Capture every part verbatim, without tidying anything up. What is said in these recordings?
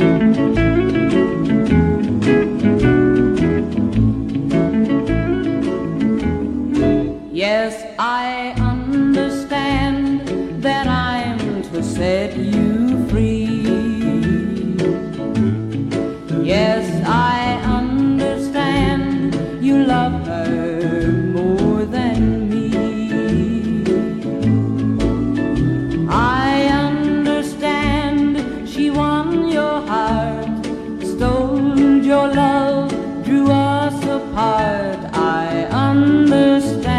Yes, I understand that I'm to set you free. Yes, I understand you love her more than me. I understand she won your heart, stole your love, drew us apart. I understand.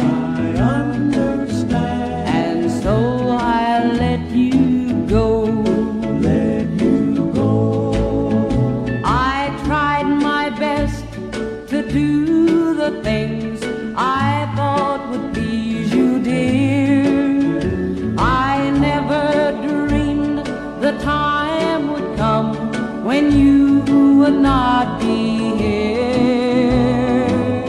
Do the things I thought would please you, dear. I never dreamed the time would come when you would not be here.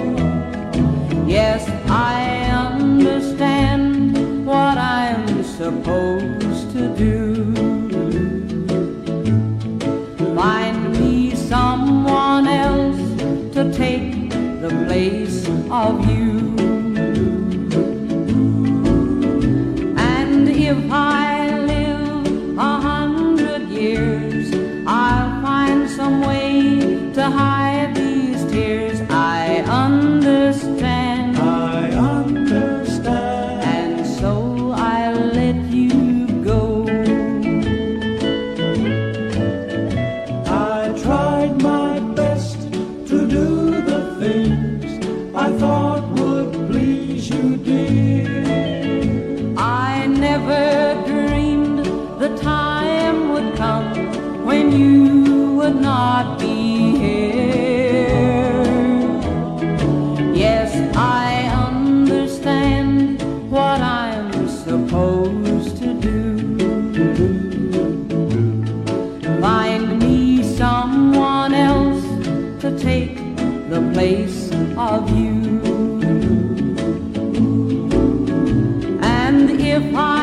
Yes, I understand what I'm supposed to do. Find me someone else to take the place of you. And if I live a hundred years, I'll find some way to hide these tears. I understand, I understand, and so I'll let you go. I tried my best to do the things I thought would please you, dear. I never dreamed the time would come when you would not be here. Yes, I understand what I'm supposed to do. Find me someone else to take the place of you. And if I